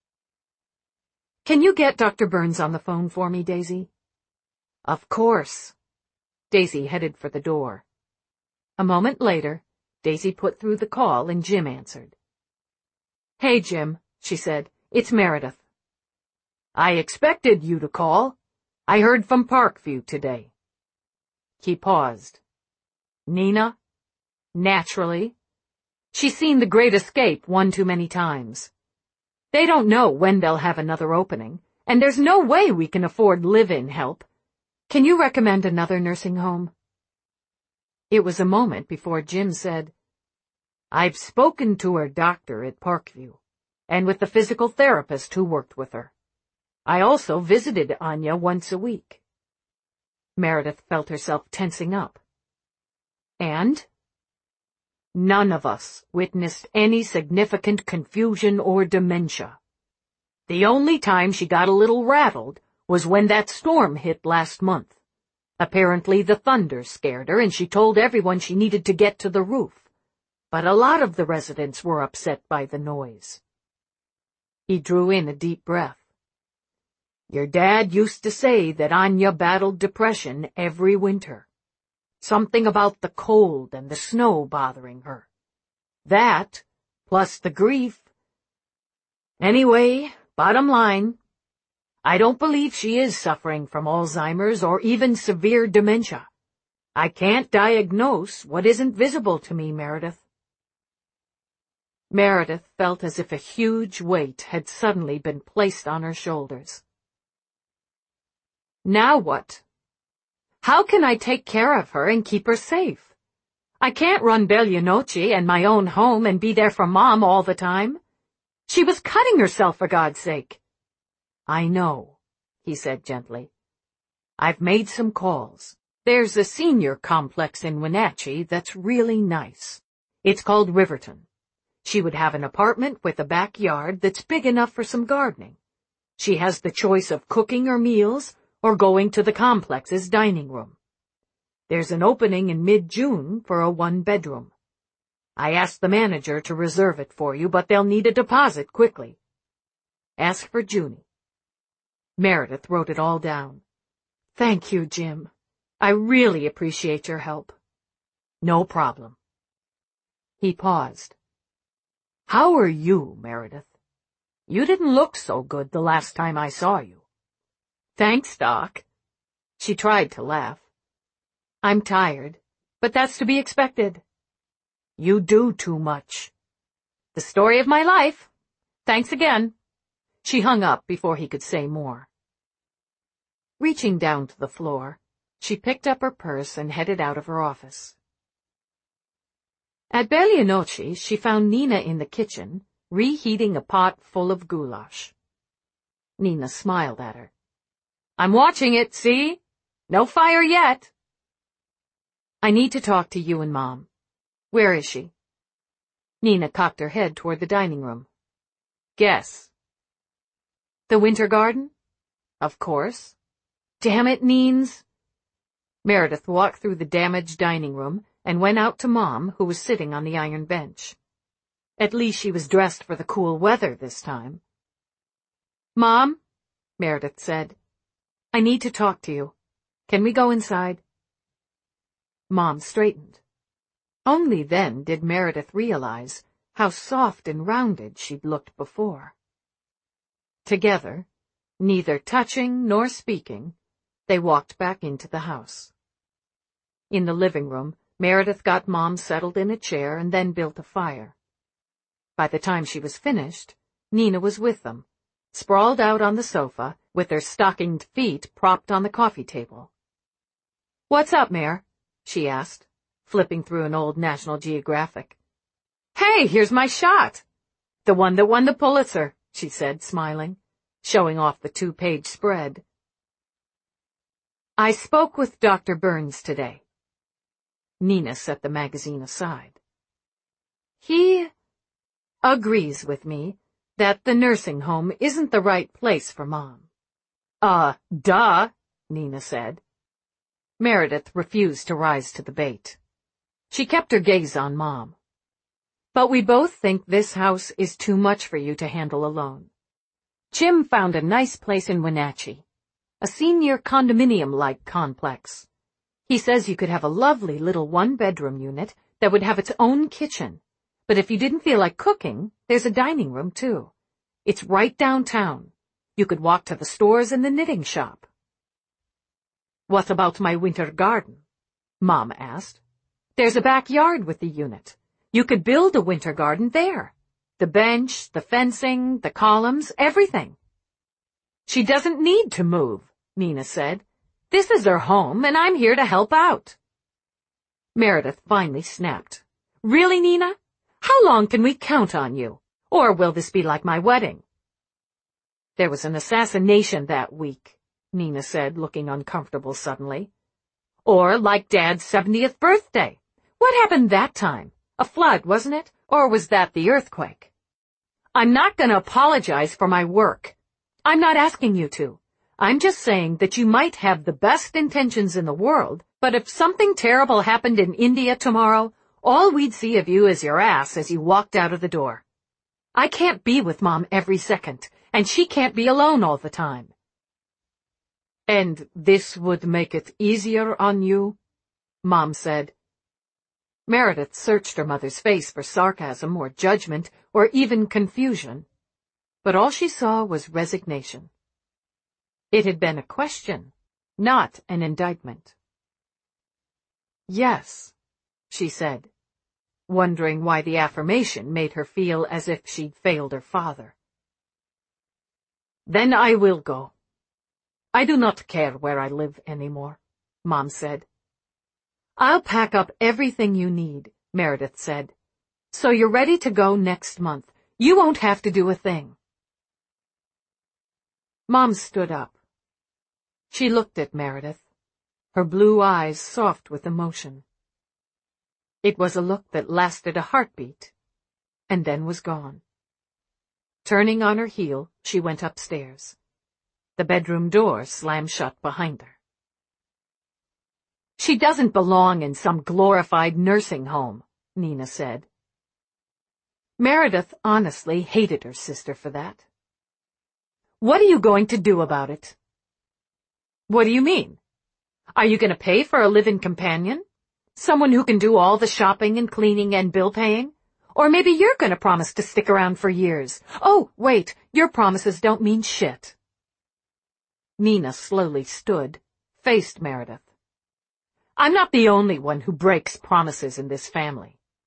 "Can you get Dr. Burns on the phone for me, Daisy?" "Of course." Daisy headed for the door. A moment later, Daisy put through the call and Jim answered. "Hey, Jim," she said. "It's Meredith." "I expected you to call. I heard from Parkview today." He paused. "Nina?" "Naturally. She's seen The Great Escape one too many times. They don't know when they'll have another opening, and there's no way we can afford live-in help. Can you recommend another nursing home?" It was a moment before Jim said, "I've spoken to her doctor at Parkview, and with the physical therapist who worked with her. I also visited Anya once a week." Meredith felt herself tensing up. "And?" "None of us witnessed any significant confusion or dementia. The only time she got a little rattled was when that storm hit last month. Apparently the thunder scared her and she told everyone she needed to get to the roof. But a lot of the residents were upset by the noise." He drew in a deep breath. "Your dad used to say that Anya battled depression every winter. Something about the cold and the snow bothering her. That, plus the grief. Anyway, bottom line, I don't believe she is suffering from Alzheimer's or even severe dementia. I can't diagnose what isn't visible to me, Meredith." Meredith felt as if a huge weight had suddenly been placed on her shoulders. "Now what? How can I take care of her and keep her safe? I can't run Bella Noche and my own home and be there for Mom all the time. She was cutting herself, for God's sake." "I know," he said gently. "I've made some calls. There's a senior complex in Wenatchee that's really nice. It's called Riverton. She would have an apartment with a backyard that's big enough for some gardening. She has the choice of cooking her meals or going to the complex's dining room. There's an opening in mid-June for a one-bedroom. I asked the manager to reserve it for you, but they'll need a deposit quickly. Ask for Junie." Meredith wrote it all down. "Thank you, Jim. I really appreciate your help." "No problem." He paused. "How are you, Meredith? You didn't look so good the last time I saw you." "Thanks, Doc." She tried to laugh. "I'm tired, but that's to be expected." You do too much. The story of my life. Thanks again. She hung up before he could say more. Reaching down to the floor, she picked up her purse and headed out of her office. At Belianoche, she found Nina in the kitchen, reheating a pot full of goulash. Nina smiled at her. I'm watching it, see? No fire yet. I need to talk to you and Mom. Where is she? Nina cocked her head toward the dining room. Guess. The Winter Garden? Of course. Damn it, Neens. Meredith walked through the damaged dining room and went out to Mom, who was sitting on the iron bench. At least she was dressed for the cool weather this time. Mom, Meredith said, I need to talk to you. Can we go inside? Mom straightened. Only then did Meredith realize how soft and rounded she'd looked before. Together, neither touching nor speaking, they walked back into the house. In the living room, Meredith got Mom settled in a chair and then built a fire. By the time she was finished, Nina was with them, sprawled out on the sofa, with her stockinged feet propped on the coffee table. What's up, Mare? She asked, flipping through an old National Geographic. Hey, here's my shot! The one that won the Pulitzer, she said, smiling, showing off the 2-page spread. I spoke with Dr. Burns today. Nina set the magazine aside. He agrees with me that the nursing home isn't the right place for Mom. Duh, Nina said. Meredith refused to rise to the bait. She kept her gaze on Mom. But we both think this house is too much for you to handle alone. Jim found a nice place in Wenatchee, a senior condominium-like complex. He says you could have a lovely little 1-bedroom unit that would have its own kitchen, but if you didn't feel like cooking, there's a dining room, too. It's right downtown. You could walk to the stores and the knitting shop. What about my winter garden? Mom asked. There's a backyard with the unit. You could build a winter garden there. The bench, the fencing, the columns, everything. She doesn't need to move, Nina said. This is her home, and I'm here to help out. Meredith finally snapped. Really, Nina? How long can we count on you? Or will this be like my wedding? There was an assassination that week, Nina said, looking uncomfortable suddenly. Or like Dad's 70th birthday. What happened that time? A flood, wasn't it? Or was that the earthquake? I'm not going to apologize for my work. I'm not asking you to. I'm just saying that you might have the best intentions in the world, but if something terrible happened in India tomorrow, all we'd see of you is your ass as you walked out of the door. I can't be with Mom every second, and she can't be alone all the time. And this would make it easier on you? Mom said. Meredith searched her mother's face for sarcasm or judgment or even confusion, but all she saw was resignation. It had been a question, not an indictment. Yes, she said, wondering why the affirmation made her feel as if she'd failed her father. Then I will go. I do not care where I live anymore, Mom said. I'll pack up everything you need, Meredith said. So you're ready to go next month. You won't have to do a thing. Mom stood up. She looked at Meredith, her blue eyes soft with emotion. It was a look that lasted a heartbeat, and then was gone. Turning on her heel, she went upstairs. The bedroom door slammed shut behind her. She doesn't belong in some glorified nursing home, Nina said. Meredith honestly hated her sister for that. What are you going to do about it? What do you mean? Are you going to pay for a live-in companion? Someone who can do all the shopping and cleaning and bill paying? Or maybe you're going to promise to stick around for years. Oh, wait, your promises don't mean shit. Nina slowly stood, faced Meredith. I'm not the only one who breaks promises in this family.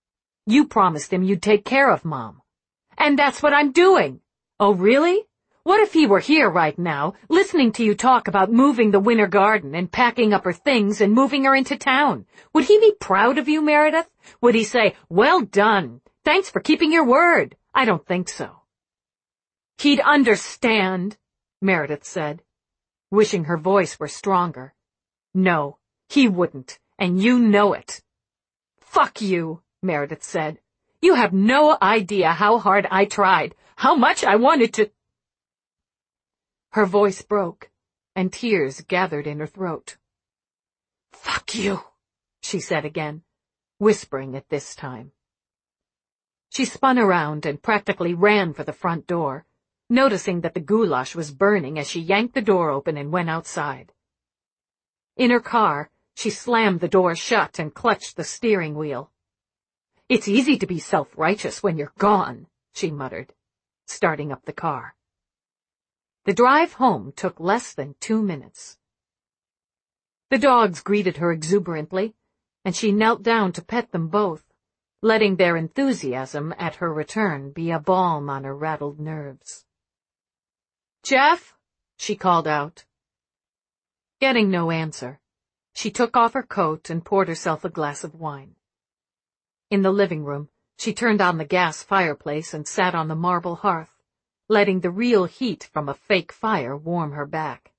You promised him you'd take care of Mom. And that's what I'm doing. Oh, really? What if he were here right now, listening to you talk about moving the winter garden and packing up her things and moving her into town? Would he be proud of you, Meredith? Would he say, well done, thanks for keeping your word? I don't think so. He'd understand, Meredith said, wishing her voice were stronger. No, he wouldn't, and you know it. Fuck you, Meredith said. You have no idea how hard I tried, how much I wanted to... Her voice broke, and tears gathered in her throat. Fuck you, she said again, whispering it this time. She spun around and practically ran for the front door, noticing that the goulash was burning as she yanked the door open and went outside. In her car, she slammed the door shut and clutched the steering wheel. It's easy to be self-righteous when you're gone, she muttered, starting up the car. The drive home took less than 2 minutes. The dogs greeted her exuberantly, and she knelt down to pet them both, letting their enthusiasm at her return be a balm on her rattled nerves. Jeff, she called out. Getting no answer, she took off her coat and poured herself a glass of wine. In the living room, she turned on the gas fireplace and sat on the marble hearth, letting the real heat from a fake fire warm her back.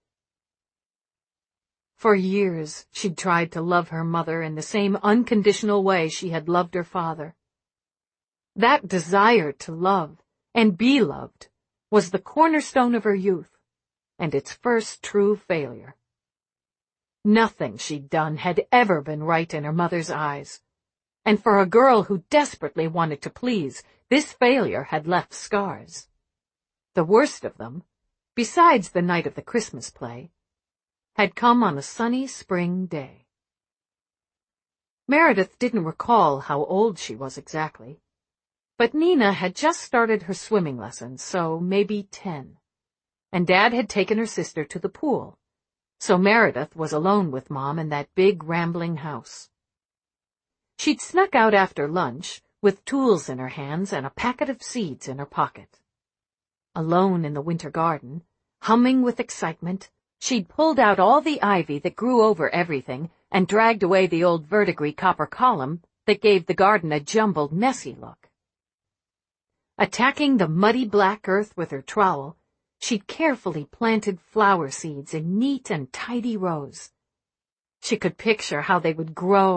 For years, she'd tried to love her mother in the same unconditional way she had loved her father. That desire to love and be loved was the cornerstone of her youth, and its first true failure. Nothing she'd done had ever been right in her mother's eyes, and for a girl who desperately wanted to please, this failure had left scars. The worst of them, besides the night of the Christmas play, had come on a sunny spring day. Meredith didn't recall how old she was exactly, but Nina had just started her swimming lessons, so maybe 10, and Dad had taken her sister to the pool, so Meredith was alone with Mom in that big rambling house. She'd snuck out after lunch, with tools in her hands and a packet of seeds in her pocket. Alone in the winter garden, humming with excitement, she'd pulled out all the ivy that grew over everything and dragged away the old verdigris copper column that gave the garden a jumbled, messy look. Attacking the muddy black earth with her trowel, she'd carefully planted flower seeds in neat and tidy rows. She could picture how they would grow